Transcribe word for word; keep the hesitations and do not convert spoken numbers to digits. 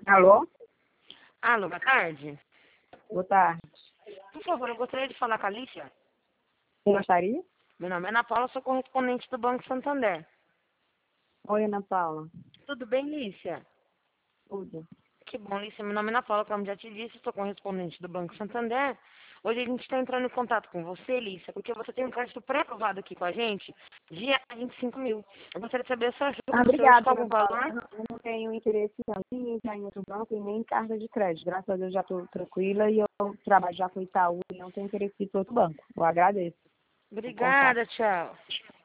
Alô? Alô, boa tarde. Boa tarde. Por favor, eu gostaria de falar com a Alicia. Você gostaria? Meu nome é Ana Paula, sou correspondente do Banco Santander. Oi, Ana Paula. Tudo bem, Lícia? Tudo. Que bom, Lícia. Meu nome é Ana Paula, como já te disse, sou correspondente do Banco Santander. Hoje a gente está entrando em contato com você, Lícia, porque você tem um crédito pré-aprovado aqui com a gente de vinte e cinco mil. Eu gostaria de saber a sua ajuda, Ah, se hoje com obrigada, algum Ana Paula. valor. Eu não tenho interesse em entrar em outro banco e nem em carta de crédito. Graças a Deus já estou tranquila e eu trabalho já com Itaú e não tenho interesse em ir para outro banco. Eu agradeço o contato. Obrigada, tchau.